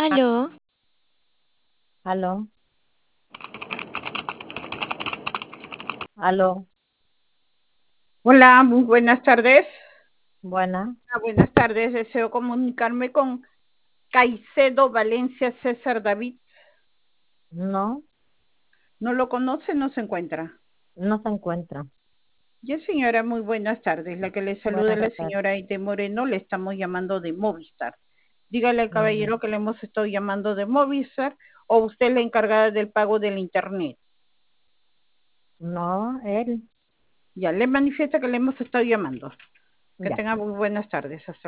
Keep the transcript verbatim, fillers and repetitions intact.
Ah, Aló, aló, aló, Hola, muy buenas tardes. buena, Ah, buenas tardes, deseo comunicarme con Caicedo Valencia César David. no, ¿No lo conoce? No se encuentra. no se encuentra. Ya, señora, muy buenas tardes. La que le saluda es Buenas la tardes. señora Aide Moreno. Le estamos llamando de Movistar. Dígale al Mm, caballero que le hemos estado llamando de Movistar o usted es la encargada del pago del internet. no, él, Ya, le manifiesta que le hemos estado llamando. Que ya. tenga muy buenas tardes. Hasta